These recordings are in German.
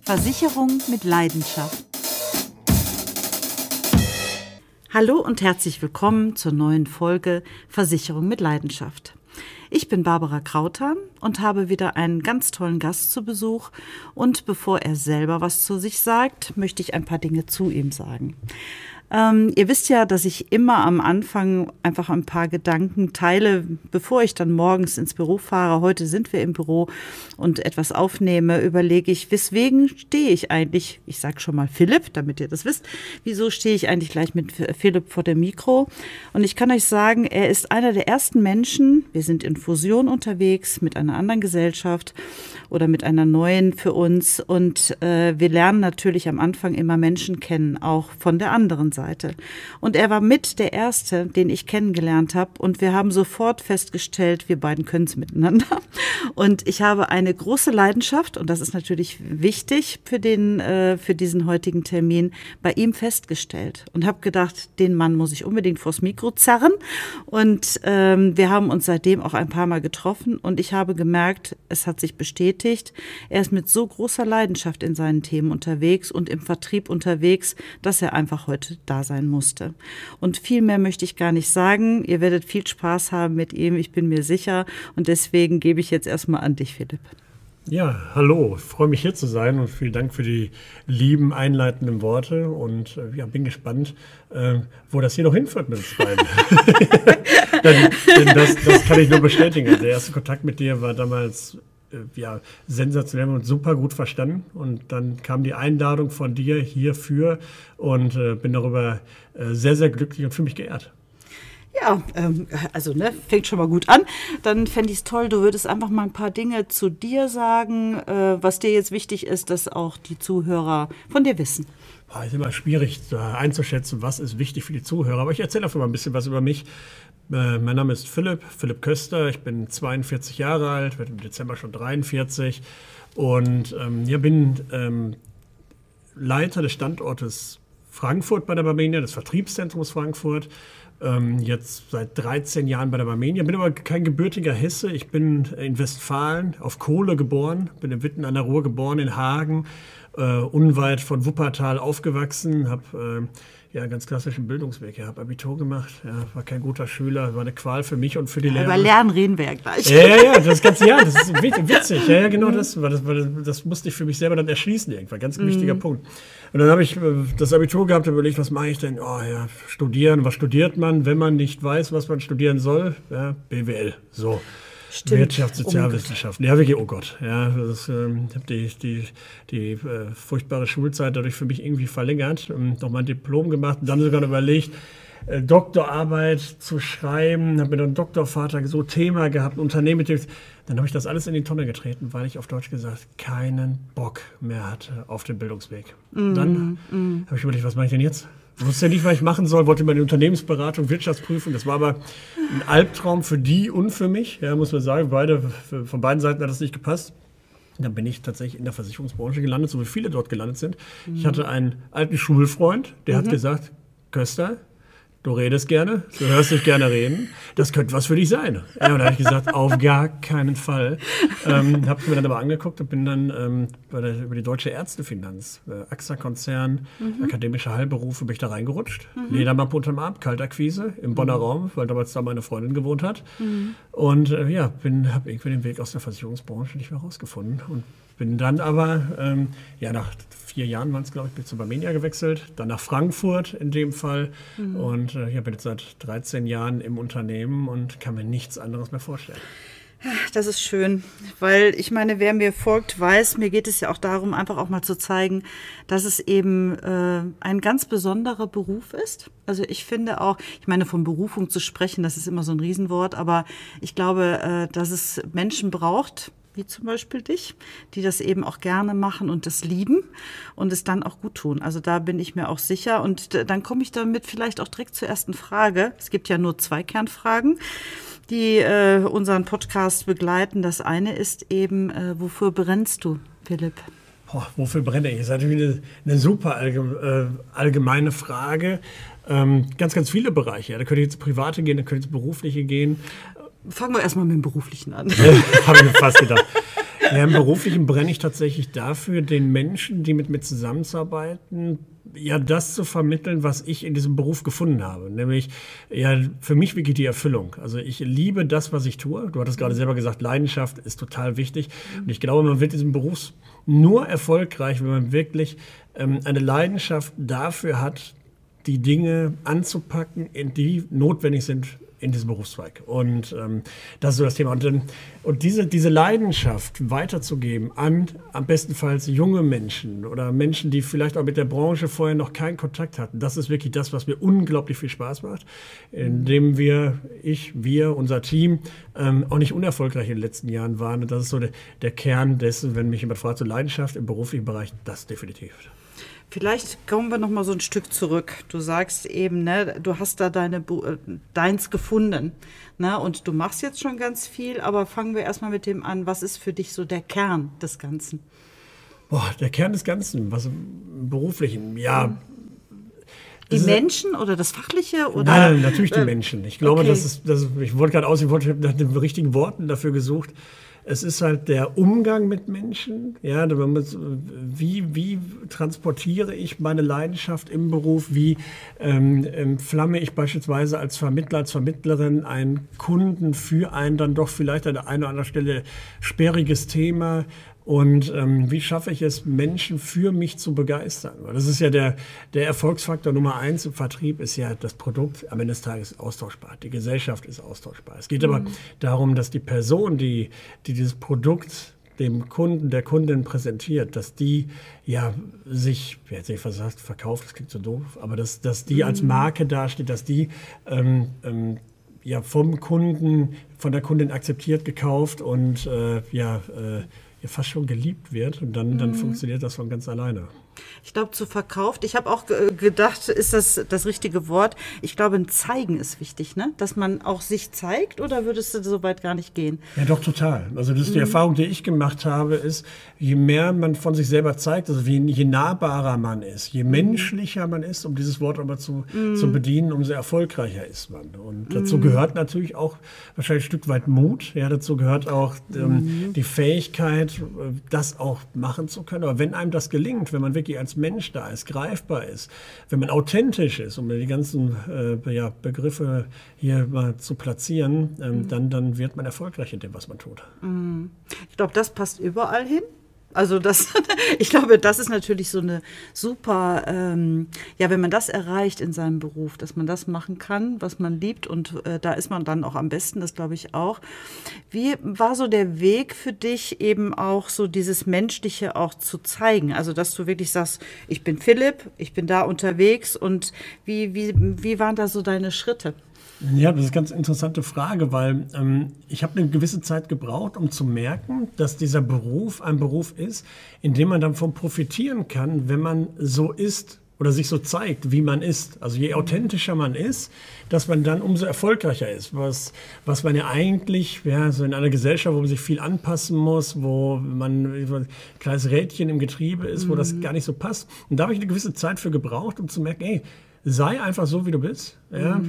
Versicherung mit Leidenschaft. Hallo und herzlich willkommen zur neuen Folge Versicherung mit Leidenschaft. Ich bin Barbara Krauter und habe wieder einen ganz tollen Gast zu Besuch. Und bevor er selber was zu sich sagt, möchte ich ein paar Dinge zu ihm sagen. Ihr wisst ja, dass ich immer am Anfang einfach ein paar Gedanken teile, bevor ich dann morgens ins Büro fahre. Heute sind wir im Büro und etwas aufnehme, überlege ich, weswegen stehe ich eigentlich, ich sage schon mal Philipp, damit ihr das wisst, wieso stehe ich eigentlich gleich mit Philipp vor dem Mikro? Und ich kann euch sagen, er ist einer der ersten Menschen, wir sind in Fusion unterwegs mit einer anderen Gesellschaft oder mit einer neuen für uns und wir lernen natürlich am Anfang immer Menschen kennen, auch von der anderen Seite. Und er war mit der Erste, den ich kennengelernt habe und wir haben sofort festgestellt, wir beiden können es miteinander. Und ich habe eine große Leidenschaft, und das ist natürlich wichtig für diesen heutigen Termin, bei ihm festgestellt und habe gedacht, den Mann muss ich unbedingt vors Mikro zerren. Und wir haben uns seitdem auch ein paar Mal getroffen und ich habe gemerkt, es hat sich bestätigt, er ist mit so großer Leidenschaft in seinen Themen unterwegs und im Vertrieb unterwegs, dass er einfach heute da sein musste. Und viel mehr möchte ich gar nicht sagen. Ihr werdet viel Spaß haben mit ihm, ich bin mir sicher. Und deswegen gebe ich jetzt erstmal an dich, Philipp. Ja, hallo, ich freue mich hier zu sein und vielen Dank für die lieben einleitenden Worte und bin gespannt, wo das hier noch hinführt mit uns beiden. denn das kann ich nur bestätigen. Der erste Kontakt mit dir war damals sensationell und super gut verstanden. Und dann kam die Einladung von dir hierfür und bin darüber sehr, sehr glücklich und fühle mich geehrt. Ja, fängt schon mal gut an. Dann fände ich es toll, du würdest einfach mal ein paar Dinge zu dir sagen, was dir jetzt wichtig ist, dass auch die Zuhörer von dir wissen. Es ist immer schwierig einzuschätzen, was ist wichtig für die Zuhörer, aber ich erzähle einfach mal ein bisschen was über mich. Mein Name ist Philipp Köster, ich bin 42 Jahre alt, werde im Dezember schon 43 und bin Leiter des Standortes Frankfurt bei der Barmenia, des Vertriebszentrums Frankfurt, jetzt seit 13 Jahren bei der Barmenia, bin aber kein gebürtiger Hesse, ich bin in Westfalen auf Kohle geboren, bin in Witten an der Ruhr geboren, in Hagen, unweit von Wuppertal aufgewachsen, habe einen ganz klassischen Bildungsweg. Ich habe Abitur gemacht, war kein guter Schüler, war eine Qual für mich und für die Lehrer. Über Lernen reden wir ja gleich. Ja, das ganze Jahr, das ist witzig. Ja, genau das musste ich für mich selber dann erschließen irgendwann, ganz wichtiger Punkt. Und dann habe ich das Abitur gehabt und überlegt, was mache ich denn? Studieren, was studiert man, wenn man nicht weiß, was man studieren soll? Ja, BWL, so. Stimmt. Wirtschaft, Sozialwissenschaften. Ja, wirklich, oh Gott. Ja, ich habe die furchtbare Schulzeit dadurch für mich irgendwie verlängert. Noch mein Diplom gemacht und dann sogar überlegt, Doktorarbeit zu schreiben. Habe mir dann einen Doktorvater so Thema gehabt, ein Unternehmen mit dem. Dann habe ich das alles in die Tonne getreten, weil ich auf Deutsch gesagt keinen Bock mehr hatte auf den Bildungsweg. Dann habe ich überlegt, was mache ich denn jetzt? Ich wusste ja nicht, was ich machen soll, wollte meine Unternehmensberatung, Wirtschaftsprüfung. Das war aber ein Albtraum für die und für mich. Ja, muss man sagen, von beiden Seiten hat das nicht gepasst. Dann bin ich tatsächlich in der Versicherungsbranche gelandet, so wie viele dort gelandet sind. Ich hatte einen alten Schulfreund, der hat gesagt, Köster, du redest gerne, du hörst dich gerne reden, das könnte was für dich sein. Ja, und da habe ich gesagt, auf gar keinen Fall. Habe es mir dann aber angeguckt und bin dann über die Deutsche Ärztefinanz, AXA-Konzern, akademische Heilberufe, bin ich da reingerutscht. Ledermappe unterm Arm, Kaltakquise im Bonner Raum, weil damals da meine Freundin gewohnt hat. Und habe irgendwie den Weg aus der Versicherungsbranche nicht mehr rausgefunden. Und bin dann aber, nach 4 Jahren waren es, glaube ich, bin ich zur Barmenia gewechselt, dann nach Frankfurt in dem Fall und bin jetzt seit 13 Jahren im Unternehmen und kann mir nichts anderes mehr vorstellen. Das ist schön, weil ich meine, wer mir folgt, weiß, mir geht es ja auch darum, einfach auch mal zu zeigen, dass es eben ein ganz besonderer Beruf ist. Also ich finde auch, ich meine, von Berufung zu sprechen, das ist immer so ein Riesenwort, aber ich glaube, dass es Menschen braucht, wie zum Beispiel dich, die das eben auch gerne machen und das lieben und es dann auch gut tun. Also da bin ich mir auch sicher. Und dann komme ich damit vielleicht auch direkt zur ersten Frage. Es gibt ja nur 2 Kernfragen, die unseren Podcast begleiten. Das eine ist eben, wofür brennst du, Philipp? Wofür brenne ich? Das ist natürlich eine super allgemeine Frage. Ganz, ganz viele Bereiche. Da könnte ich ins Private gehen, da könnte ich ins Berufliche gehen. Fangen wir erstmal mit dem Beruflichen an. Habe ich mir fast gedacht. Ja, im Beruflichen brenne ich tatsächlich dafür, den Menschen, die mit mir zusammenarbeiten, ja, das zu vermitteln, was ich in diesem Beruf gefunden habe. Nämlich, ja, für mich wirklich die Erfüllung. Also ich liebe das, was ich tue. Du hattest gerade selber gesagt, Leidenschaft ist total wichtig. Und ich glaube, man wird diesen Beruf nur erfolgreich, wenn man wirklich eine Leidenschaft dafür hat, die Dinge anzupacken, die notwendig sind in diesem Berufszweig. Und das ist so das Thema. Und diese Leidenschaft weiterzugeben an am bestenfalls junge Menschen oder Menschen, die vielleicht auch mit der Branche vorher noch keinen Kontakt hatten, das ist wirklich das, was mir unglaublich viel Spaß macht, indem wir, unser Team, auch nicht unerfolgreich in den letzten Jahren waren. Und das ist so der Kern dessen, wenn mich jemand fragt, so Leidenschaft im beruflichen Bereich, das definitiv. Vielleicht kommen wir noch mal so ein Stück zurück. Du sagst eben, ne, du hast da deins gefunden, ne, und du machst jetzt schon ganz viel, aber fangen wir erstmal mit dem an, was ist für dich so der Kern des Ganzen? Der Kern des Ganzen, was im Beruflichen, ja. Die Menschen oder das Fachliche? Oder? Nein, natürlich die Menschen. Ich glaube, okay. Ich wollte gerade nach den richtigen Worten dafür gesucht. Es ist halt der Umgang mit Menschen. Ja, wie transportiere ich meine Leidenschaft im Beruf? Wie flamme ich beispielsweise als Vermittler, als Vermittlerin einen Kunden für ein dann doch vielleicht an der einen oder anderen Stelle sperriges Thema? Und wie schaffe ich es, Menschen für mich zu begeistern? Weil das ist ja der Erfolgsfaktor Nummer 1 im Vertrieb, ist ja das Produkt am Ende des Tages austauschbar. Die Gesellschaft ist austauschbar. Es geht aber darum, dass die Person, die dieses Produkt dem Kunden, der Kundin präsentiert, dass die ja sich, wer jetzt nicht versagt, verkauft, das klingt so doof, aber dass die als Marke dasteht, dass die ja vom Kunden, von der Kundin akzeptiert, gekauft und fast schon geliebt wird und dann funktioniert das von ganz alleine. Ich glaube, zu verkauft, ich habe auch gedacht, ist das richtige Wort? Ich glaube, ein Zeigen ist wichtig, ne? Dass man auch sich zeigt, oder würdest du so weit gar nicht gehen? Ja, doch, total. Also das ist die Erfahrung, die ich gemacht habe, ist, je mehr man von sich selber zeigt, also je nahbarer man ist, je menschlicher man ist, um dieses Wort aber zu bedienen, umso erfolgreicher ist man. Und dazu gehört natürlich auch wahrscheinlich ein Stück weit Mut. Ja, dazu gehört auch die Fähigkeit, das auch machen zu können. Aber wenn einem das gelingt, wenn man wirklich als Mensch da ist, greifbar ist, wenn man authentisch ist, um die ganzen Begriffe hier mal zu platzieren, dann wird man erfolgreich in dem, was man tut. Ich glaube, das passt überall hin. Also ich glaube, das ist natürlich so eine super, wenn man das erreicht in seinem Beruf, dass man das machen kann, was man liebt, und da ist man dann auch am besten, das glaube ich auch. Wie war so der Weg für dich, eben auch so dieses Menschliche auch zu zeigen? Also, dass du wirklich sagst, ich bin Philipp, ich bin da unterwegs, und wie waren da so deine Schritte? Ja, das ist eine ganz interessante Frage, weil ich habe eine gewisse Zeit gebraucht, um zu merken, dass dieser Beruf ein Beruf ist, in dem man davon profitieren kann, wenn man so ist oder sich so zeigt, wie man ist. Also je authentischer man ist, dass man dann umso erfolgreicher ist. Was man ja eigentlich, so in einer Gesellschaft, wo man sich viel anpassen muss, wo man ein kleines Rädchen im Getriebe ist, wo das gar nicht so passt. Und da habe ich eine gewisse Zeit für gebraucht, um zu merken, sei einfach so, wie du bist. Ja,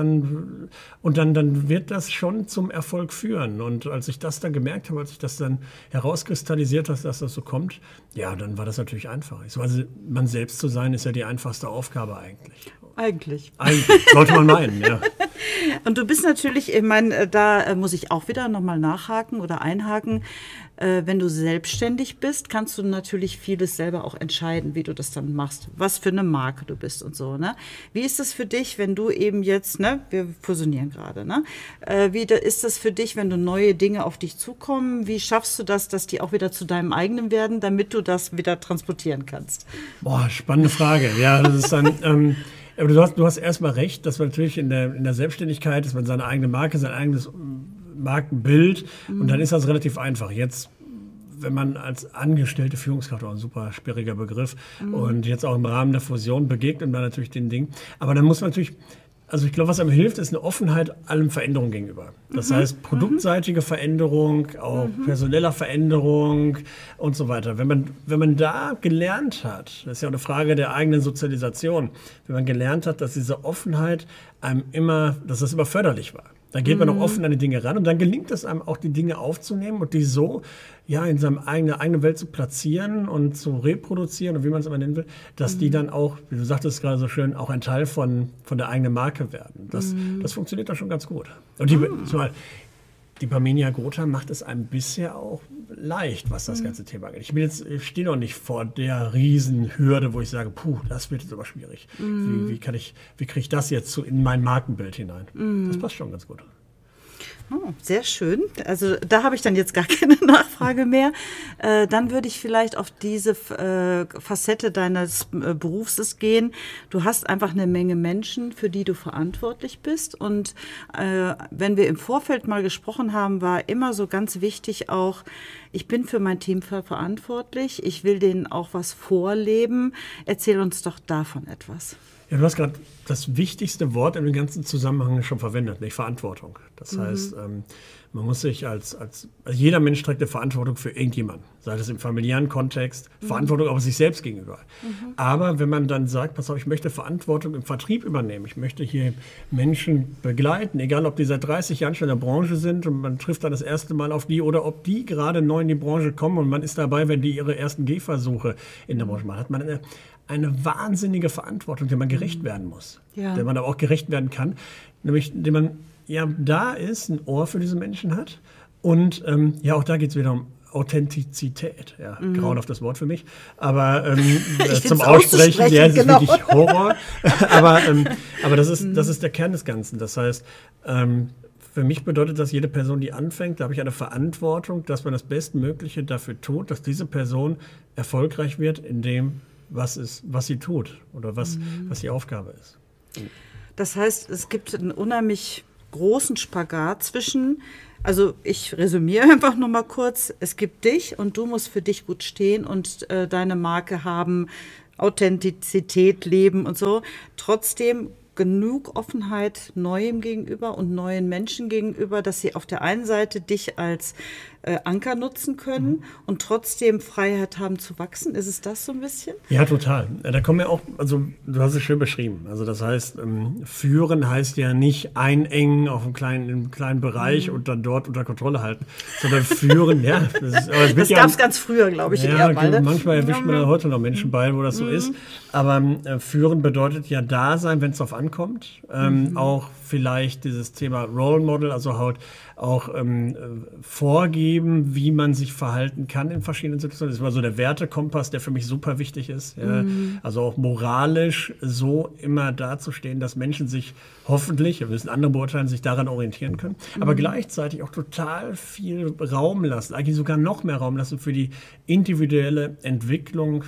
dann wird das schon zum Erfolg führen. Und als ich das dann gemerkt habe, als ich das dann herauskristallisiert habe, dass das so kommt, ja, dann war das natürlich einfach. Also man selbst zu sein, ist ja die einfachste Aufgabe eigentlich. Eigentlich, sollte man meinen, ja. Und du bist natürlich, ich meine, da muss ich auch wieder nochmal nachhaken oder einhaken. Wenn du selbstständig bist, kannst du natürlich vieles selber auch entscheiden, wie du das dann machst, was für eine Marke du bist und so, ne? Wie ist das für dich, wenn du eben jetzt, ne, wir fusionieren gerade, ne? Wie ist das für dich, wenn du neue Dinge auf dich zukommen? Wie schaffst du das, dass die auch wieder zu deinem eigenen werden, damit du das wieder transportieren kannst? Spannende Frage. Ja, das ist dann... Aber du hast erstmal recht, dass man natürlich in der Selbstständigkeit ist, man seine eigene Marke, sein eigenes Markenbild, und dann ist das relativ einfach. Jetzt, wenn man als angestellte Führungskraft, auch ein super sperriger Begriff, und jetzt auch im Rahmen der Fusion begegnet man natürlich den Dingen. Aber dann muss man natürlich, also ich glaube, was einem hilft, ist eine Offenheit allen Veränderungen gegenüber. Das heißt, produktseitige Veränderung, auch personeller Veränderung und so weiter. Wenn man da gelernt hat, das ist ja auch eine Frage der eigenen Sozialisation, wenn man gelernt hat, dass diese Offenheit dass das immer förderlich war. Dann geht man auch offen an die Dinge ran und dann gelingt es einem auch, die Dinge aufzunehmen und die so in seine eigene Welt zu platzieren und zu reproduzieren und wie man es immer nennen will, dass die dann auch, wie du sagtest gerade so schön, auch ein Teil von der eigenen Marke werden. Das funktioniert dann schon ganz gut. Und die Parmenia Grota macht es einem bisher auch leicht, was das ganze Thema angeht. Ich stehe noch nicht vor der Riesenhürde, wo ich sage, das wird jetzt aber schwierig. Wie kriege ich das jetzt so in mein Markenbild hinein? Das passt schon ganz gut. Oh, sehr schön. Also da habe ich dann jetzt gar keine Nachfrage mehr. Dann würde ich vielleicht auf diese Facette deines Berufs gehen. Du hast einfach eine Menge Menschen, für die du verantwortlich bist. Und wenn wir im Vorfeld mal gesprochen haben, war immer so ganz wichtig auch, ich bin für mein Team verantwortlich. Ich will denen auch was vorleben. Erzähl uns doch davon etwas. Ja, du hast gerade das wichtigste Wort in dem ganzen Zusammenhang schon verwendet, nämlich Verantwortung. Das heißt, man muss sich also jeder Mensch trägt eine Verantwortung für irgendjemanden, sei das im familiären Kontext, Verantwortung auch sich selbst gegenüber. Aber wenn man dann sagt, pass auf, ich möchte Verantwortung im Vertrieb übernehmen, ich möchte hier Menschen begleiten, egal ob die seit 30 Jahren schon in der Branche sind und man trifft dann das erste Mal auf die oder ob die gerade neu in die Branche kommen und man ist dabei, wenn die ihre ersten Gehversuche in der Branche machen, hat man eine wahnsinnige Verantwortung, der man gerecht werden muss, der man aber auch gerecht werden kann, nämlich indem man da ist, ein Ohr für diese Menschen hat und auch da geht es wieder um Authentizität, grauenhaft das Wort für mich, aber zum Aussprechen, das ist wirklich Horror, aber das ist der Kern des Ganzen, das heißt, für mich bedeutet das, jede Person, die anfängt, da habe ich eine Verantwortung, dass man das Bestmögliche dafür tut, dass diese Person erfolgreich wird in dem, was sie tut oder was die Aufgabe ist. Das heißt, es gibt einen unheimlich großen Spagat zwischen, also ich resümiere einfach nochmal kurz, es gibt dich und du musst für dich gut stehen und deine Marke haben, Authentizität leben und so. Trotzdem genug Offenheit Neuem gegenüber und neuen Menschen gegenüber, dass sie auf der einen Seite dich als Anker nutzen können und trotzdem Freiheit haben zu wachsen. Ist es das so ein bisschen? Ja, total. Da kommen wir auch, also du hast es schön beschrieben. Also das heißt, führen heißt ja nicht einengen auf einem kleinen Bereich und dann dort unter Kontrolle halten, sondern führen, das gab es ganz früher, glaube ich, eher mal. Ne? Manchmal erwischt man heute noch Menschen bei, wo das so ist. Aber führen bedeutet ja da sein, wenn es drauf ankommt. Auch vielleicht dieses Thema Role Model, also halt auch vorgeben, wie man sich verhalten kann in verschiedenen Situationen. Das ist immer so der Wertekompass, der für mich super wichtig ist. Ja. Also auch moralisch so immer dazustehen, dass Menschen sich hoffentlich, wir müssen andere beurteilen, sich daran orientieren können, aber gleichzeitig auch total viel Raum lassen, eigentlich sogar noch mehr Raum lassen für die individuelle Entwicklung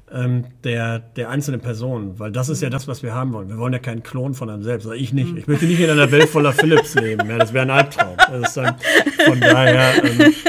der einzelnen Person, weil das ist ja das, was wir haben wollen. Wir wollen ja keinen Klon von einem selbst, also ich nicht. Ich möchte nicht in einer Welt voller Philips leben, das wäre ein Albtraum. Von daher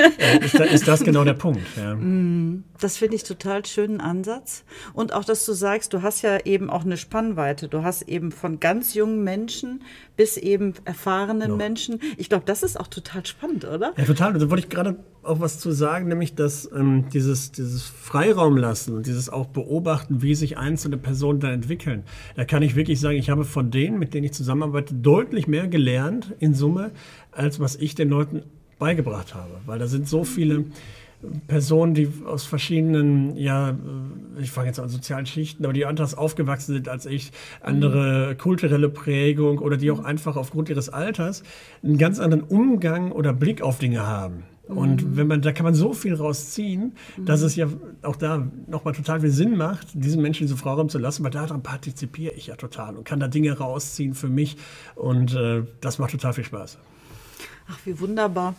ist das genau der Punkt. Ja. Das finde ich total schönen Ansatz. Und auch, dass du sagst, du hast ja eben auch eine Spannweite. Du hast eben von ganz jungen Menschen bis eben erfahrenen Menschen. Ich glaube, das ist auch total spannend, oder? Ja, total. Da wollte ich gerade auch was zu sagen, nämlich, dass dieses Freiraum lassen und dieses auch beobachten, wie sich einzelne Personen dann entwickeln. Da kann ich wirklich sagen, ich habe von denen, mit denen ich zusammenarbeite, deutlich mehr gelernt in Summe, als was ich den Leuten beigebracht habe. Weil da sind so viele Personen, die aus verschiedenen, ich fange jetzt an sozialen Schichten, aber die anders aufgewachsen sind als ich, andere kulturelle Prägung oder die auch einfach aufgrund ihres Alters einen ganz anderen Umgang oder Blick auf Dinge haben. Und da kann man so viel rausziehen, dass es ja auch da nochmal total viel Sinn macht, diesen Menschen diesen Freiraum zu lassen, weil daran partizipiere ich ja total und kann da Dinge rausziehen für mich und das macht total viel Spaß. Ach, wie wunderbar.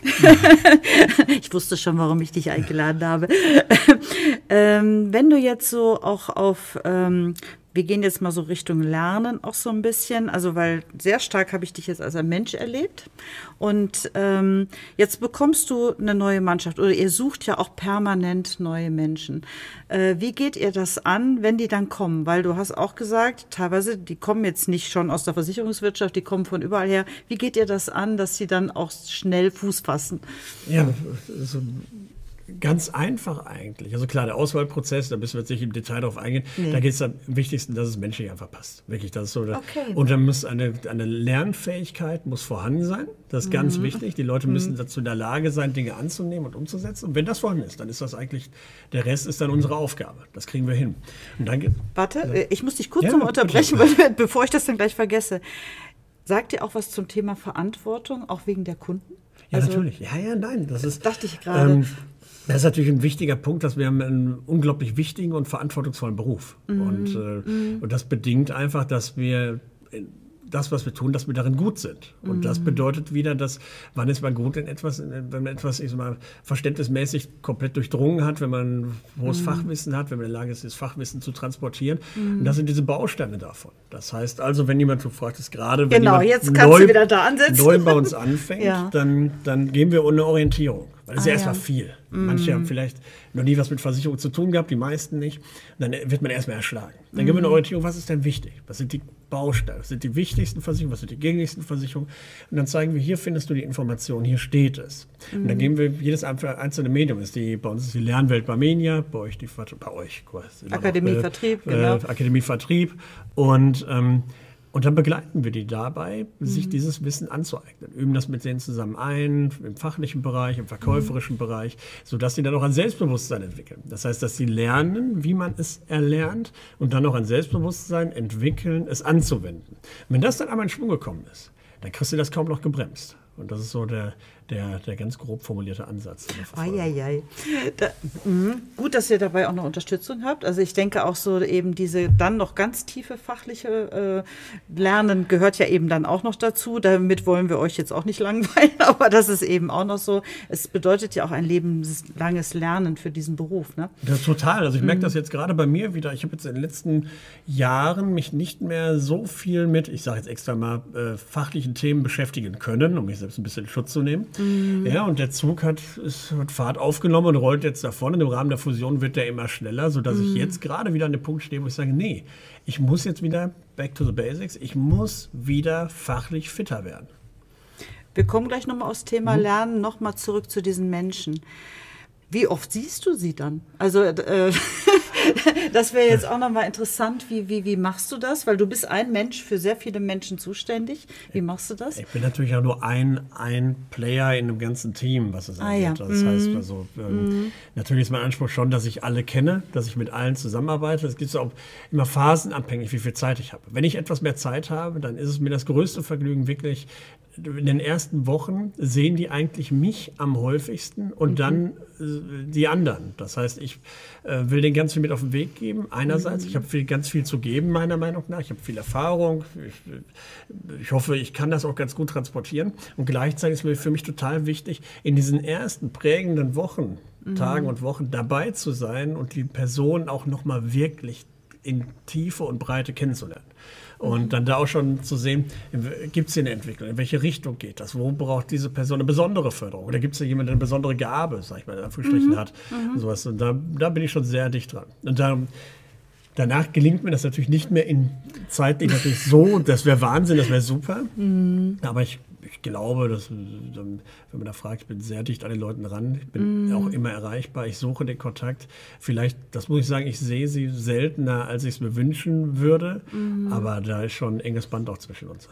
Ich wusste schon, warum ich dich eingeladen habe. Wenn du jetzt so auch auf, wir gehen jetzt mal so Richtung Lernen auch so ein bisschen, also weil sehr stark habe ich dich jetzt als ein Mensch erlebt und jetzt bekommst du eine neue Mannschaft oder ihr sucht ja auch permanent neue Menschen. Wie geht ihr das an, wenn die dann kommen? Weil du hast auch gesagt, teilweise, die kommen jetzt nicht schon aus der Versicherungswirtschaft, die kommen von überall her. Wie geht ihr das an, dass sie dann auch schnell Fuß fassen? Ja, also Ganz einfach eigentlich. Also klar, der Auswahlprozess, da müssen wir jetzt nicht im Detail drauf eingehen. Nee. Da geht es am wichtigsten, dass es menschlich einfach passt. Wirklich, das ist so. Okay. Und dann muss eine Lernfähigkeit muss vorhanden sein. Das ist ganz wichtig. Die Leute müssen dazu in der Lage sein, Dinge anzunehmen und umzusetzen. Und wenn das vorhanden ist, dann ist das eigentlich, der Rest ist dann unsere Aufgabe. Das kriegen wir hin. Und dann Warte, ich muss dich kurz Ja, noch mal unterbrechen, bevor ich das dann gleich vergesse. Sagt ihr auch was zum Thema Verantwortung, auch wegen der Kunden? Ja, Also, natürlich. Ja, nein. Das ist, dachte ich gerade. Das ist natürlich ein wichtiger Punkt, dass wir haben einen unglaublich wichtigen und verantwortungsvollen Beruf. Und das bedingt einfach, dass wir das, was wir tun, dass wir darin gut sind. Und das bedeutet wieder, dass, wann ist man gut in etwas, wenn man etwas, ich sag mal, verständnismäßig komplett durchdrungen hat, wenn man hohes Fachwissen hat, wenn man in der Lage ist, das Fachwissen zu transportieren. Und das sind diese Bausteine davon. Das heißt also, wenn jemand, du fragtest gerade, wenn Genau, jemand jetzt kannst du wieder da ansetzen. neu bei uns anfängt, Ja. dann geben wir eine Orientierung. Weil das ist ja erstmal ja. viel. Manche haben vielleicht noch nie was mit Versicherung zu tun gehabt, die meisten nicht. Und dann wird man erstmal erschlagen. Dann geben wir eine Orientierung, was ist denn wichtig? Was sind die Bausteine? Was sind die wichtigsten Versicherungen? Was sind die gängigsten Versicherungen? Und dann zeigen wir, hier findest du die Informationen, hier steht es. Und dann geben wir jedes einzelne Medium. Bei uns ist die Lernwelt Barmenia, bei euch Akademie Vertrieb, genau. Akademie Vertrieb. Und dann begleiten wir die dabei, sich dieses Wissen anzueignen. Üben das mit denen zusammen ein, im fachlichen Bereich, im verkäuferischen Bereich, sodass sie dann auch ein Selbstbewusstsein entwickeln. Das heißt, dass sie lernen, wie man es erlernt und dann auch ein Selbstbewusstsein entwickeln, es anzuwenden. Und wenn das dann einmal in Schwung gekommen ist, dann kriegst du das kaum noch gebremst. Und das ist so der ganz grob formulierte Ansatz. Eieiei. Gut, dass ihr dabei auch noch Unterstützung habt. Also ich denke auch so eben diese dann noch ganz tiefe fachliche Lernen gehört ja eben dann auch noch dazu. Damit wollen wir euch jetzt auch nicht langweilen, aber das ist eben auch noch so. Es bedeutet ja auch ein lebenslanges Lernen für diesen Beruf, ne? Das total. Also ich merke das jetzt gerade bei mir wieder. Ich habe jetzt in den letzten Jahren mich nicht mehr so viel mit, ich sage jetzt extra mal, fachlichen Themen beschäftigen können, um mich selbst ein bisschen in Schutz zu nehmen. Ja, und der Zug hat Fahrt aufgenommen und rollt jetzt davon. Und im Rahmen der Fusion wird der immer schneller, sodass ich jetzt gerade wieder an dem Punkt stehe, wo ich sage, nee, ich muss jetzt wieder back to the basics. Ich muss wieder fachlich fitter werden. Wir kommen gleich nochmal aufs Thema Lernen, nochmal zurück zu diesen Menschen. Wie oft siehst du sie dann? Also das wäre jetzt auch nochmal interessant. Wie machst du das? Weil du bist ein Mensch für sehr viele Menschen zuständig. Wie machst du das? Ich bin natürlich auch nur ein Player in einem ganzen Team, was es angeht. Ja. Das heißt, also, natürlich ist mein Anspruch schon, dass ich alle kenne, dass ich mit allen zusammenarbeite. Es gibt auch immer phasenabhängig, wie viel Zeit ich habe. Wenn ich etwas mehr Zeit habe, dann ist es mir das größte Vergnügen, wirklich in den ersten Wochen sehen die eigentlich mich am häufigsten und dann die anderen. Das heißt, ich will denen ganz viel mit auf den Weg geben. Einerseits, ich habe ganz viel zu geben, meiner Meinung nach. Ich habe viel Erfahrung. Ich hoffe, ich kann das auch ganz gut transportieren. Und gleichzeitig ist mir für mich total wichtig, in diesen ersten prägenden Wochen, Tagen und Wochen dabei zu sein und die Person auch nochmal wirklich in Tiefe und Breite kennenzulernen. Und dann da auch schon zu sehen, gibt es hier eine Entwicklung, in welche Richtung geht das, wo braucht diese Person eine besondere Förderung oder gibt es da jemanden, der eine besondere Gabe, sag ich mal, in Anführungsstrichen hat. Sowas. Und da bin ich schon sehr dicht dran. Und danach gelingt mir das natürlich nicht mehr in zeitlich natürlich so, das wäre Wahnsinn, das wäre super. Aber ich glaube, dass, wenn man da fragt, ich bin sehr dicht an den Leuten ran. Ich bin auch immer erreichbar. Ich suche den Kontakt. Vielleicht, das muss ich sagen, ich sehe sie seltener, als ich es mir wünschen würde. Aber da ist schon ein enges Band auch zwischen uns.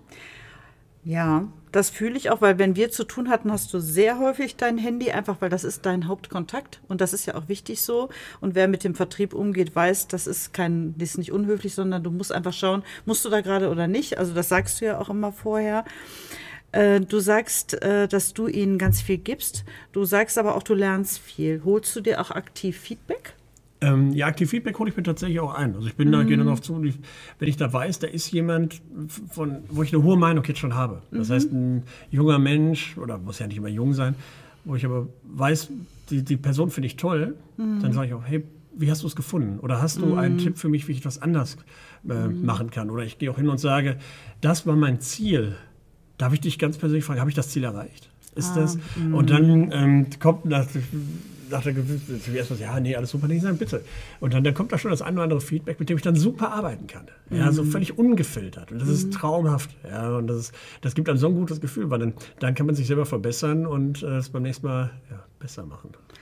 Ja, das fühle ich auch, weil wenn wir zu tun hatten, hast du sehr häufig dein Handy, einfach weil das ist dein Hauptkontakt und das ist ja auch wichtig so. Und wer mit dem Vertrieb umgeht, weiß, das ist nicht unhöflich, sondern du musst einfach schauen, musst du da gerade oder nicht. Also das sagst du ja auch immer vorher. Du sagst, dass du ihnen ganz viel gibst. Du sagst aber auch, du lernst viel. Holst du dir auch aktiv Feedback? Ja, aktiv Feedback hole ich mir tatsächlich auch ein. Also ich bin da, gehe dann auf zu, wenn ich da weiß, da ist jemand, wo ich eine hohe Meinung jetzt schon habe. Das heißt, ein junger Mensch, oder muss ja nicht immer jung sein, wo ich aber weiß, die Person finde ich toll, dann sage ich auch, hey, wie hast du es gefunden? Oder hast du einen Tipp für mich, wie ich etwas anders machen kann? Oder ich gehe auch hin und sage, das war mein Ziel. Darf ich dich ganz persönlich fragen, habe ich das Ziel erreicht? Ist das? Und dann kommt nach der erstmal, ja, nee, alles super, nee, sagen, bitte. Und dann kommt da schon das ein oder andere Feedback, mit dem ich dann super arbeiten kann. Ja, so völlig ungefiltert. Und das ist traumhaft. Ja, und das gibt einem so ein gutes Gefühl, weil dann kann man sich selber verbessern und es beim nächsten Mal besser machen.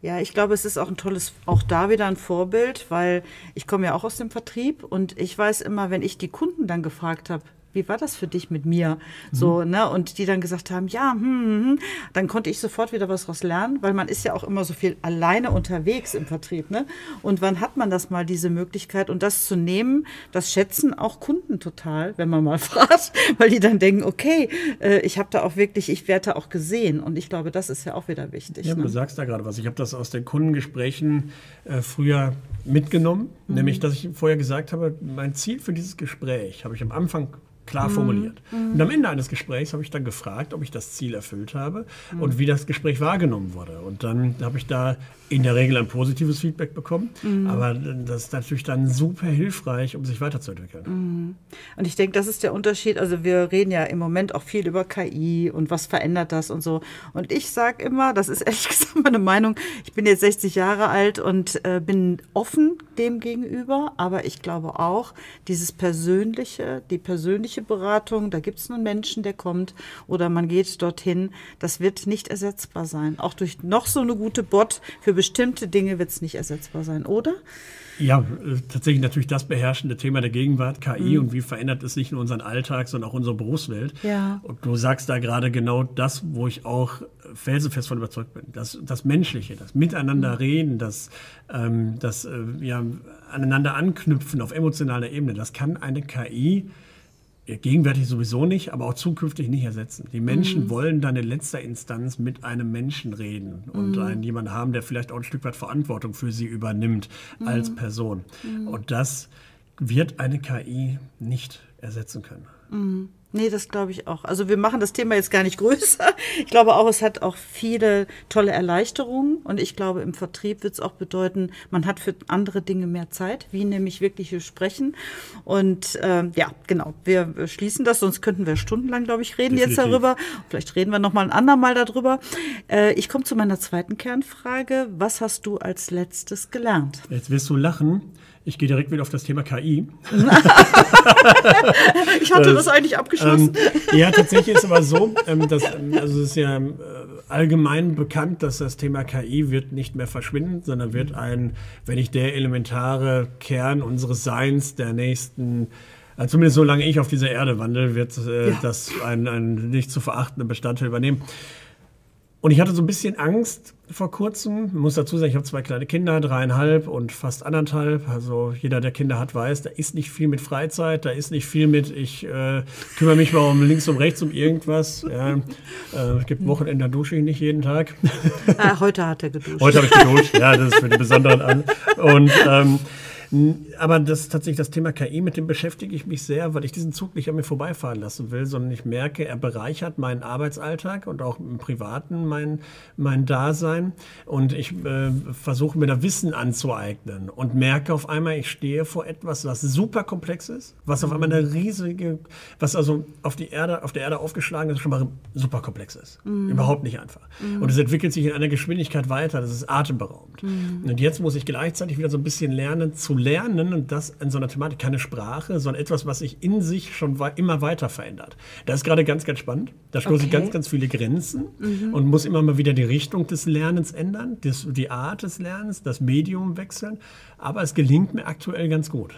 Ja, ich glaube, es ist auch auch da wieder ein Vorbild, weil ich komme ja auch aus dem Vertrieb und ich weiß immer, wenn ich die Kunden dann gefragt habe, wie war das für dich mit mir? So, ne? Und die dann gesagt haben, ja, dann konnte ich sofort wieder was draus lernen, weil man ist ja auch immer so viel alleine unterwegs im Vertrieb, ne? Und wann hat man das mal, diese Möglichkeit? Und das zu nehmen, das schätzen auch Kunden total, wenn man mal fragt, weil die dann denken, okay, ich werde da auch gesehen. Und ich glaube, das ist ja auch wieder wichtig. Ja, ne? du sagst da gerade was. Ich habe das aus den Kundengesprächen früher mitgenommen, nämlich, dass ich vorher gesagt habe, mein Ziel für dieses Gespräch habe ich am Anfang klar formuliert. Und am Ende eines Gesprächs habe ich dann gefragt, ob ich das Ziel erfüllt habe und wie das Gespräch wahrgenommen wurde. Und dann habe ich da in der Regel ein positives Feedback bekommen. Aber das ist natürlich dann super hilfreich, um sich weiterzuentwickeln. Und ich denke, das ist der Unterschied. Also wir reden ja im Moment auch viel über KI und was verändert das und so. Und ich sage immer, das ist ehrlich gesagt meine Meinung, ich bin jetzt 60 Jahre alt und bin offen dem gegenüber. Aber ich glaube auch, die persönliche Beratung, da gibt es einen Menschen, der kommt oder man geht dorthin, das wird nicht ersetzbar sein. Auch durch noch so eine gute Bot, für bestimmte Dinge wird es nicht ersetzbar sein, oder? Ja, tatsächlich natürlich das beherrschende Thema der Gegenwart, KI, und wie verändert es nicht nur unseren Alltag, sondern auch unsere Berufswelt. Ja. Und du sagst da gerade genau das, wo ich auch felsenfest von überzeugt bin. Das Menschliche, das Miteinander reden, das aneinander anknüpfen auf emotionaler Ebene, das kann eine KI gegenwärtig sowieso nicht, aber auch zukünftig nicht ersetzen. Die Menschen wollen dann in letzter Instanz mit einem Menschen reden und jemanden haben, der vielleicht auch ein Stück weit Verantwortung für sie übernimmt als Person. Und das wird eine KI nicht ersetzen können. Nee, das glaube ich auch. Also wir machen das Thema jetzt gar nicht größer. Ich glaube auch, es hat auch viele tolle Erleichterungen. Und ich glaube, im Vertrieb wird es auch bedeuten, man hat für andere Dinge mehr Zeit, wie nämlich wirkliche Sprechen. Und genau, wir schließen das, sonst könnten wir stundenlang, glaube ich, reden Definitiv. jetzt darüber. Vielleicht reden wir noch mal ein andermal darüber. Ich komme zu meiner zweiten Kernfrage. Was hast du als letztes gelernt? Jetzt wirst du lachen. Ich gehe direkt wieder auf das Thema KI. Ich hatte das eigentlich abgeschlossen. Ja, tatsächlich ist aber so, es ist ja allgemein bekannt, dass das Thema KI wird nicht mehr verschwinden, sondern wird wenn nicht der elementare Kern unseres Seins der nächsten, zumindest solange ich auf dieser Erde wandle, wird das ein nicht zu verachtender Bestandteil übernehmen. Und ich hatte so ein bisschen Angst vor kurzem. Ich muss dazu sagen, ich habe 2 kleine Kinder, 3,5 und fast 1,5. Also jeder, der Kinder hat, weiß, da ist nicht viel mit Freizeit, da ist nicht viel mit, ich kümmere mich mal um links und rechts um irgendwas. Ja, es gibt Wochenende, da dusche ich nicht jeden Tag. Heute hat er geduscht. Heute habe ich geduscht, ja, das ist für die Besonderen an. Und aber das ist tatsächlich das Thema KI, mit dem beschäftige ich mich sehr, weil ich diesen Zug nicht an mir vorbeifahren lassen will, sondern ich merke, er bereichert meinen Arbeitsalltag und auch im Privaten mein Dasein. Und ich versuche mir da Wissen anzueignen und merke auf einmal, ich stehe vor etwas, was super komplex ist, was auf einmal was also auf der Erde aufgeschlagen ist, schon mal super komplex ist. Überhaupt nicht einfach. Und es entwickelt sich in einer Geschwindigkeit weiter, das ist atemberaubend. Und jetzt muss ich gleichzeitig wieder so ein bisschen lernen zu lernen, und das in so einer Thematik, keine Sprache, sondern etwas, was sich in sich schon immer weiter verändert. Das ist gerade ganz, ganz spannend. Da stoße ich ganz, ganz viele Grenzen und muss immer mal wieder die Richtung des Lernens ändern, die Art des Lernens, das Medium wechseln. Aber es gelingt mir aktuell ganz gut.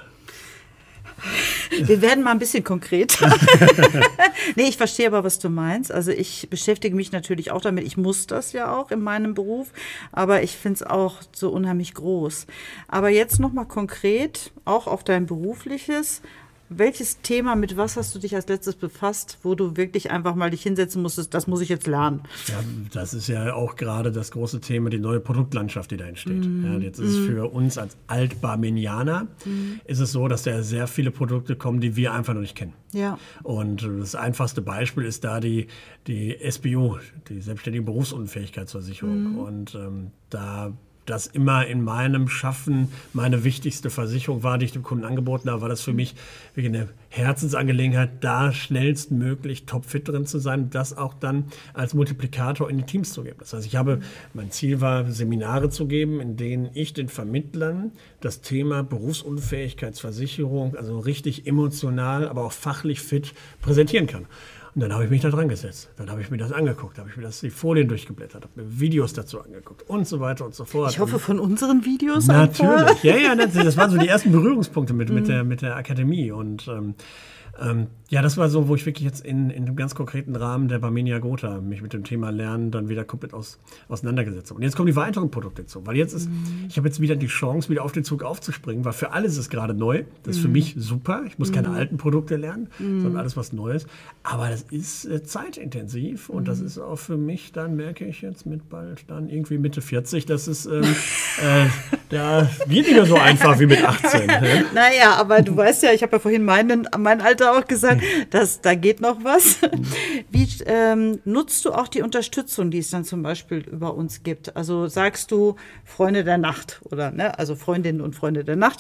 Wir werden mal ein bisschen konkret. Nee, ich verstehe aber, was du meinst. Also ich beschäftige mich natürlich auch damit. Ich muss das ja auch in meinem Beruf, aber ich finde es auch so unheimlich groß. Aber jetzt noch mal konkret, auch auf dein berufliches. Welches Thema, mit was hast du dich als letztes befasst, wo du wirklich einfach mal dich hinsetzen musstest, das muss ich jetzt lernen? Ja, das ist ja auch gerade das große Thema, die neue Produktlandschaft, die da entsteht. Ja, jetzt ist es für uns als Altbarmenianer, ist es so, dass da sehr viele Produkte kommen, die wir einfach noch nicht kennen. Ja. Und das einfachste Beispiel ist da die SBU, die Selbstständige Berufsunfähigkeitsversicherung. Und da das immer in meinem Schaffen meine wichtigste Versicherung war, die ich dem Kunden angeboten habe, war das für mich wirklich eine Herzensangelegenheit, da schnellstmöglich topfit drin zu sein und das auch dann als Multiplikator in die Teams zu geben. Das heißt, mein Ziel war, Seminare zu geben, in denen ich den Vermittlern das Thema Berufsunfähigkeitsversicherung, also richtig emotional, aber auch fachlich fit präsentieren kann. Und dann habe ich mich da dran gesetzt. Dann habe ich mir das angeguckt, habe ich mir die Folien durchgeblättert, habe mir Videos dazu angeguckt und so weiter und so fort. Ich hoffe, von unseren Videos natürlich. Ja, das waren so die ersten Berührungspunkte mit der Akademie. Und ja, das war so, wo ich wirklich jetzt in einem ganz konkreten Rahmen der Barmenia Gotha mich mit dem Thema Lernen dann wieder komplett auseinandergesetzt habe. Und jetzt kommen die weiteren Produkte zu, weil ich habe jetzt wieder die Chance, wieder auf den Zug aufzuspringen, weil für alles ist gerade neu. Das ist für mich super. Ich muss keine alten Produkte lernen, sondern alles was Neues. Aber das ist zeitintensiv und das ist auch für mich, dann merke ich jetzt mit bald dann irgendwie Mitte 40, das ist, da geht nicht mehr so einfach wie mit 18. Ne? Naja, aber du weißt ja, ich habe ja vorhin mein Alter auch gesagt, da geht noch was. Wie nutzt du auch die Unterstützung, die es dann zum Beispiel über uns gibt? Also sagst du Freunde der Nacht oder also Freundinnen und Freunde der Nacht.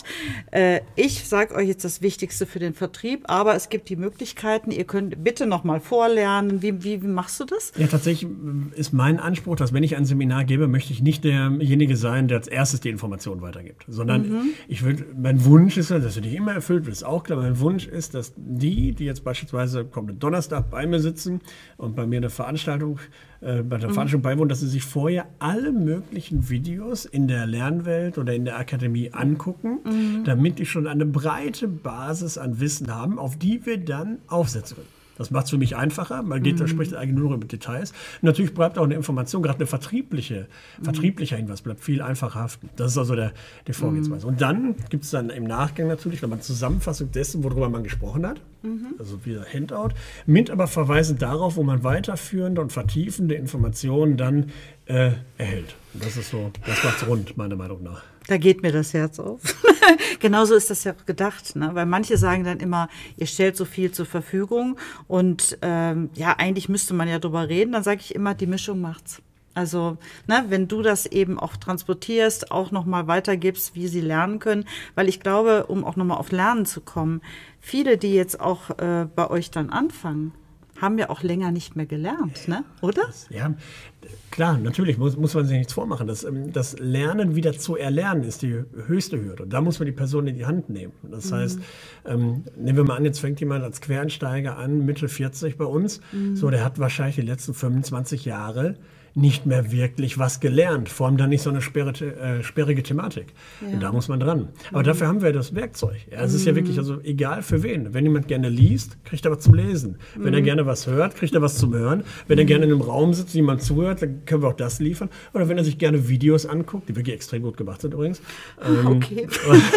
Ich sage euch jetzt das Wichtigste für den Vertrieb, aber es gibt die Möglichkeiten, ihr könnt bitte noch mal vorlernen. Wie machst du das? Ja, tatsächlich ist mein Anspruch, dass wenn ich ein Seminar gebe, möchte ich nicht derjenige sein, der als erstes die Informationen weitergibt, sondern mein Wunsch ist, dass er nicht immer erfüllt wird, ist auch klar, mein Wunsch ist, dass die jetzt beispielsweise kommenden Donnerstag bei mir sitzen und bei mir bei der Veranstaltung beiwohnen, dass sie sich vorher alle möglichen Videos in der Lernwelt oder in der Akademie angucken, damit die schon eine breite Basis an Wissen haben, auf die wir dann aufsetzen können. Das macht es für mich einfacher. Da spricht eigentlich nur über Details. Natürlich bleibt auch eine Information, gerade eine vertrieblicher Hinweis, bleibt viel einfacher haften. Das ist also die Vorgehensweise. Und dann gibt es dann im Nachgang natürlich nochmal eine Zusammenfassung dessen, worüber man gesprochen hat. Also wieder Handout. Mit aber Verweisen darauf, wo man weiterführende und vertiefende Informationen dann erhält. Und das ist so, das macht's rund, meiner Meinung nach. Da geht mir das Herz auf. Genauso ist das ja gedacht, ne? Weil manche sagen dann immer, ihr stellt so viel zur Verfügung und eigentlich müsste man ja drüber reden. Dann sage ich immer, die Mischung macht's. Also, wenn du das eben auch transportierst, auch nochmal weitergibst, wie sie lernen können. Weil ich glaube, um auch nochmal auf Lernen zu kommen, viele, die jetzt auch bei euch dann anfangen, haben ja auch länger nicht mehr gelernt, ne? Oder? Ja, klar, natürlich muss man sich nichts vormachen. Das Lernen wieder zu erlernen ist die höchste Hürde. Und da muss man die Person in die Hand nehmen. Das heißt, nehmen wir mal an, jetzt fängt jemand als Quereinsteiger an, Mitte 40 bei uns. So, der hat wahrscheinlich die letzten 25 Jahre nicht mehr wirklich was gelernt, vor allem dann nicht so eine sperrige Thematik. Ja. Und da muss man dran. Aber dafür haben wir das Werkzeug. Ja, es ist ja wirklich, also egal für wen. Wenn jemand gerne liest, kriegt er was zum Lesen. Wenn er gerne was hört, kriegt er was zum Hören. Wenn er gerne in einem Raum sitzt, jemand zuhört, dann können wir auch das liefern. Oder wenn er sich gerne Videos anguckt, die wirklich extrem gut gemacht sind übrigens. Okay.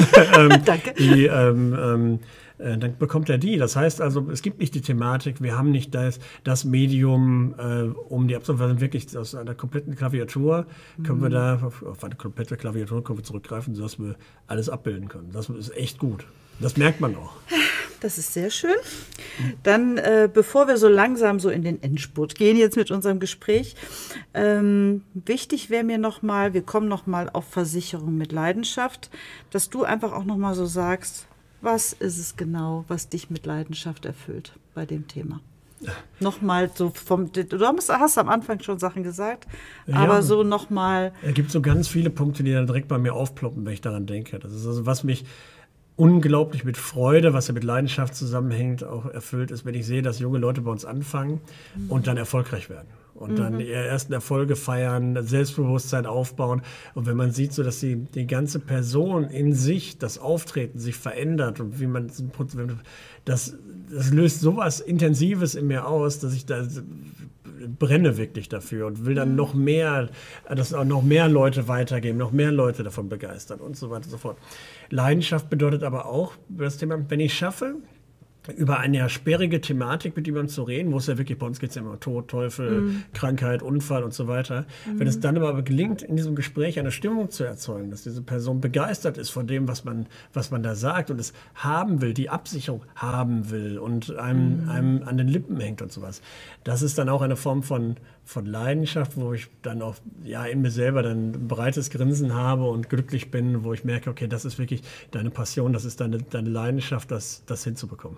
Danke. Dann bekommt er die. Das heißt also, es gibt nicht die Thematik, wir haben nicht das Medium, um die Absolventen wirklich aus einer kompletten Klaviatur, können wir da, auf eine komplette Klaviatur können wir zurückgreifen, sodass wir alles abbilden können. Das ist echt gut. Das merkt man auch. Das ist sehr schön. Dann, bevor wir so langsam so in den Endspurt gehen jetzt mit unserem Gespräch, wichtig wäre mir nochmal, wir kommen nochmal auf Versicherung mit Leidenschaft, dass du einfach auch nochmal so sagst, was ist es genau, was dich mit Leidenschaft erfüllt bei dem Thema? Nochmal so du hast am Anfang schon Sachen gesagt, aber so nochmal. Es gibt so ganz viele Punkte, die dann direkt bei mir aufploppen, wenn ich daran denke. Das ist also, was mich unglaublich mit Freude, was ja mit Leidenschaft zusammenhängt, auch erfüllt ist, wenn ich sehe, dass junge Leute bei uns anfangen und dann erfolgreich werden. Und dann ihre ersten Erfolge feiern, Selbstbewusstsein aufbauen. Und wenn man sieht, so dass die ganze Person in sich, das Auftreten sich verändert und wie man das löst sowas Intensives in mir aus, dass ich da brenne wirklich dafür und will dann noch mehr, dass auch noch mehr Leute weitergeben, noch mehr Leute davon begeistern und so weiter und so fort. Leidenschaft bedeutet aber auch, das Thema, wenn ich schaffe, über eine sperrige Thematik mit jemandem zu reden, wo es ja wirklich, bei uns geht es ja immer Tod, Teufel, Krankheit, Unfall und so weiter. Wenn es dann aber gelingt, in diesem Gespräch eine Stimmung zu erzeugen, dass diese Person begeistert ist von dem, was man da sagt und es haben will, die Absicherung haben will und einem an den Lippen hängt und sowas. Das ist dann auch eine Form von Leidenschaft, wo ich dann auch in mir selber dann ein breites Grinsen habe und glücklich bin, wo ich merke, okay, das ist wirklich deine Passion, das ist deine Leidenschaft, das hinzubekommen.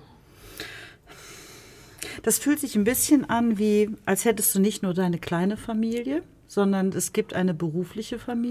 Das fühlt sich ein bisschen an, wie als hättest du nicht nur deine kleine Familie, sondern es gibt eine berufliche Familie.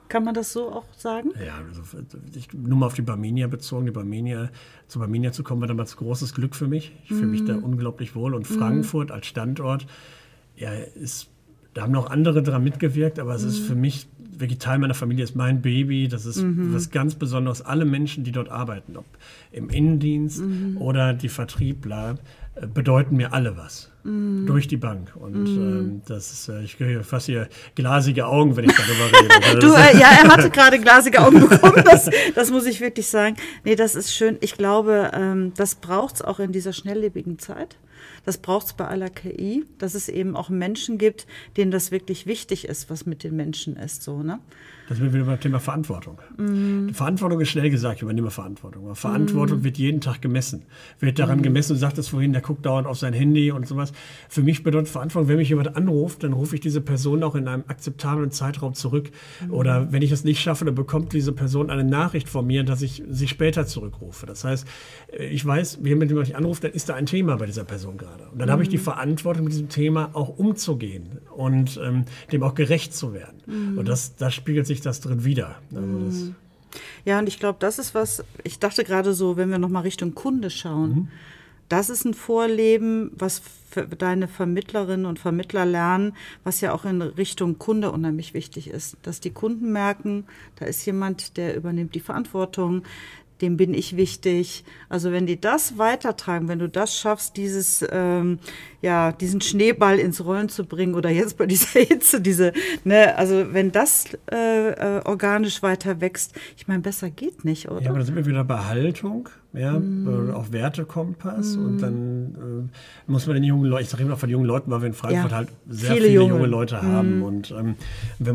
Kann man das so auch sagen? Ja, also nur mal auf die Barmenia bezogen. Zu Barmenia zu kommen, war damals großes Glück für mich. Ich fühle mich da unglaublich wohl. Und Frankfurt als Standort, ja, da haben noch andere daran mitgewirkt, aber es ist für mich wirklich Teil meiner Familie, ist mein Baby. Das ist was ganz Besonderes. Alle Menschen, die dort arbeiten, ob im Innendienst oder die Vertriebler, bedeuten mir alle was. Durch die Bank. Und das ist, ich kriege fast hier glasige Augen, wenn ich darüber rede. Ja, er hatte gerade glasige Augen bekommen, das muss ich wirklich sagen. Nee, das ist schön. Ich glaube, das braucht es auch in dieser schnelllebigen Zeit. Das braucht es bei aller KI, dass es eben auch Menschen gibt, denen das wirklich wichtig ist, was mit den Menschen ist. So, ne? Das sind wir wieder beim Thema Verantwortung. Verantwortung ist schnell gesagt, ich übernehme Verantwortung. Aber Verantwortung wird jeden Tag gemessen. Wird daran gemessen, du sagtest vorhin, der guckt dauernd auf sein Handy und sowas. Für mich bedeutet Verantwortung, wenn mich jemand anruft, dann rufe ich diese Person auch in einem akzeptablen Zeitraum zurück. Oder wenn ich es nicht schaffe, dann bekommt diese Person eine Nachricht von mir, dass ich sie später zurückrufe. Das heißt, ich weiß, wenn jemand mich anruft, dann ist da ein Thema bei dieser Person gerade. Und dann habe ich die Verantwortung, mit diesem Thema auch umzugehen und dem auch gerecht zu werden. Und da spiegelt sich das drin wieder. Also ja, und ich glaube, das ist was, ich dachte gerade so, wenn wir nochmal Richtung Kunde schauen, das ist ein Vorleben, was für deine Vermittlerinnen und Vermittler lernen, was ja auch in Richtung Kunde unheimlich wichtig ist. Dass die Kunden merken, da ist jemand, der übernimmt die Verantwortung, dem bin ich wichtig. Also wenn die das weitertragen, wenn du das schaffst, diesen Schneeball ins Rollen zu bringen oder jetzt bei dieser Hitze, also wenn das organisch weiter wächst, ich meine, besser geht nicht, oder? Ja, aber da sind wir wieder bei Haltung, auch Wertekompass und dann muss man den jungen Leuten, ich sage immer von jungen Leuten, weil wir in Frankfurt halt sehr viele junge Leute haben und wenn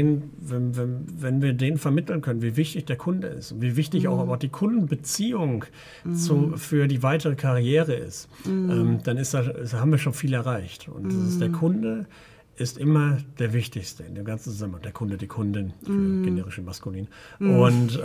wir denen vermitteln können, wie wichtig der Kunde ist und wie wichtig auch die Kundenbeziehung für die weitere Karriere ist, dann haben wir schon viel erreicht. Und das ist, der Kunde ist immer der Wichtigste in dem ganzen Zusammenhang. Der Kunde, die Kundin, für generische Maskulin. Und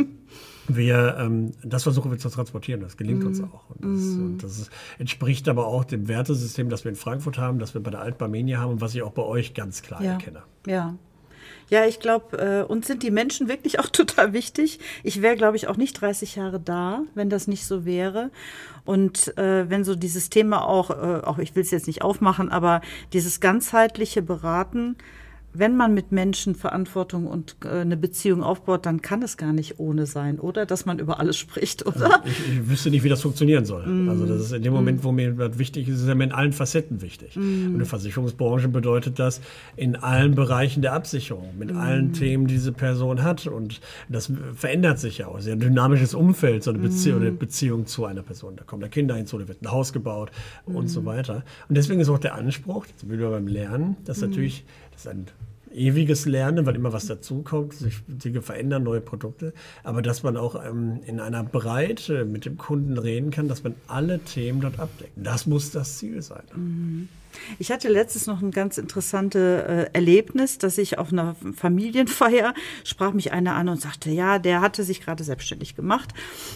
das versuchen wir zu transportieren. Das gelingt uns auch. Und das entspricht aber auch dem Wertesystem, das wir in Frankfurt haben, das wir bei der Alt-Barmenia haben und was ich auch bei euch ganz klar erkenne. Ja. Ja, ich glaube, uns sind die Menschen wirklich auch total wichtig. Ich wäre, glaube ich, auch nicht 30 Jahre da, wenn das nicht so wäre. Und wenn so dieses Thema auch ich will es jetzt nicht aufmachen, aber dieses ganzheitliche Beraten, wenn man mit Menschen Verantwortung und eine Beziehung aufbaut, dann kann es gar nicht ohne sein, oder? Dass man über alles spricht, oder? Ich wüsste nicht, wie das funktionieren soll. Also das ist in dem Moment, wo mir das wichtig ist, ist es mir in allen Facetten wichtig. Und in der Versicherungsbranche bedeutet das in allen Bereichen der Absicherung, mit allen Themen, die diese Person hat. Und das verändert sich ja auch. Es ist ja ein dynamisches Umfeld, so eine Beziehung zu einer Person. Da kommen da Kinder hinzu, da wird ein Haus gebaut und so weiter. Und deswegen ist auch der Anspruch, jetzt sind wir beim Lernen, dass natürlich, das ist ein ewiges Lernen, weil immer was dazukommt, sich Dinge verändern, neue Produkte, aber dass man auch in einer Breite mit dem Kunden reden kann, dass man alle Themen dort abdeckt. Das muss das Ziel sein. Ich hatte letztens noch ein ganz interessantes Erlebnis, dass ich auf einer Familienfeier sprach mich einer an und sagte, ja, der hatte sich gerade selbstständig gemacht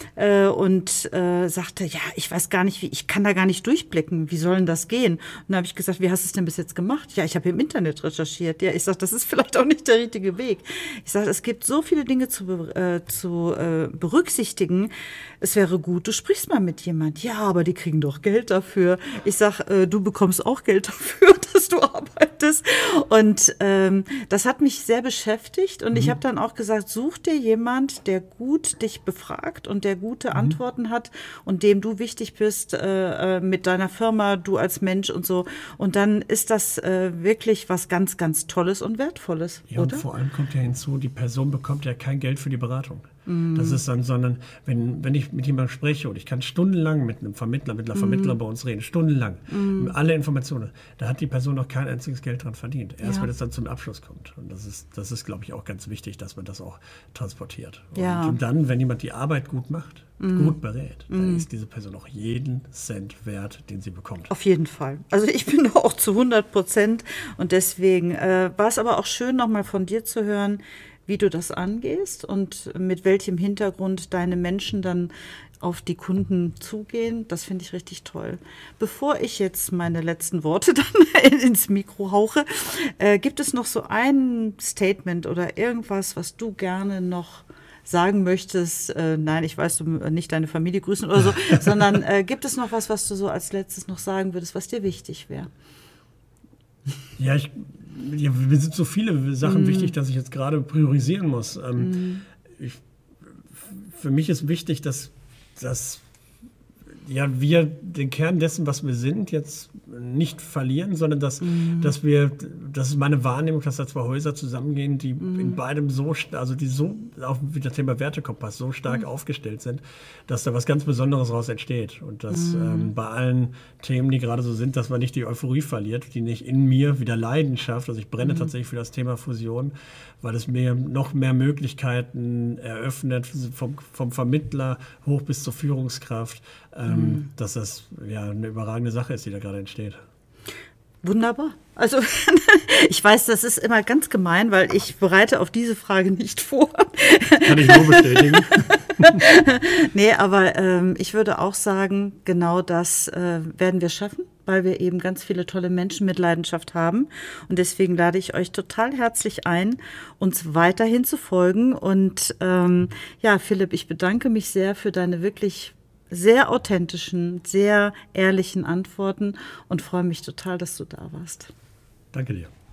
und sagte, ja, ich weiß gar nicht, ich kann da gar nicht durchblicken, wie soll denn das gehen? Und dann habe ich gesagt, wie hast du es denn bis jetzt gemacht? Ja, ich habe im Internet recherchiert. Ja, ich sage, das ist vielleicht auch nicht der richtige Weg. Ich sage, es gibt so viele Dinge zu berücksichtigen. Es wäre gut, du sprichst mal mit jemand. Ja, aber die kriegen doch Geld dafür. Ich sage, du bekommst auch Geld dafür, dass du arbeitest. Und das hat mich sehr beschäftigt. Und ich habe dann auch gesagt, such dir jemand, der gut dich befragt und der gute Antworten hat und dem du wichtig bist mit deiner Firma, du als Mensch und so. Und dann ist das wirklich was ganz, ganz Tolles und Wertvolles. Ja, oder? Und vor allem kommt ja hinzu, die Person bekommt ja kein Geld für die Beratung. Das ist dann, sondern wenn ich mit jemandem spreche und ich kann stundenlang mit einem Vermittler, mit einer Vermittler bei uns reden, stundenlang, alle Informationen, da hat die Person noch kein einziges Geld dran verdient. Erst wenn es dann zum Abschluss kommt. Und das ist, glaube ich, auch ganz wichtig, dass man das auch transportiert. Und dann, wenn jemand die Arbeit gut macht, gut berät, dann ist diese Person auch jeden Cent wert, den sie bekommt. Auf jeden Fall. Also ich bin auch zu 100%. Und deswegen war es aber auch schön, nochmal von dir zu hören, wie du das angehst und mit welchem Hintergrund deine Menschen dann auf die Kunden zugehen. Das finde ich richtig toll. Bevor ich jetzt meine letzten Worte dann ins Mikro hauche, gibt es noch so ein Statement oder irgendwas, was du gerne noch sagen möchtest? Nein, ich weiß, du nicht deine Familie grüßen oder so, sondern gibt es noch was du so als letztes noch sagen würdest, was dir wichtig wäre? Ja, mir sind so viele Sachen wichtig, dass ich jetzt gerade priorisieren muss. Für mich ist wichtig, dass wir den Kern dessen, was wir sind, jetzt nicht verlieren, sondern dass es meine Wahrnehmung, dass da zwei Häuser zusammengehen, die in beidem die so, auch wie das Thema Wertekompass, so stark aufgestellt sind, dass da was ganz Besonderes daraus entsteht. Und dass bei allen Themen, die gerade so sind, dass man nicht die Euphorie verliert, die nicht in mir wieder Leidenschaft, also ich brenne tatsächlich für das Thema Fusion, weil es mir noch mehr Möglichkeiten eröffnet, vom Vermittler hoch bis zur Führungskraft, dass das eine überragende Sache ist, die da gerade entsteht. Wunderbar. Also ich weiß, das ist immer ganz gemein, weil ich bereite auf diese Frage nicht vor. Kann ich nur bestätigen. Nee, aber ich würde auch sagen, genau das werden wir schaffen, weil wir eben ganz viele tolle Menschen mit Leidenschaft haben. Und deswegen lade ich euch total herzlich ein, uns weiterhin zu folgen. Und Philipp, ich bedanke mich sehr für deine wirklich sehr authentischen, sehr ehrlichen Antworten und freue mich total, dass du da warst. Danke dir.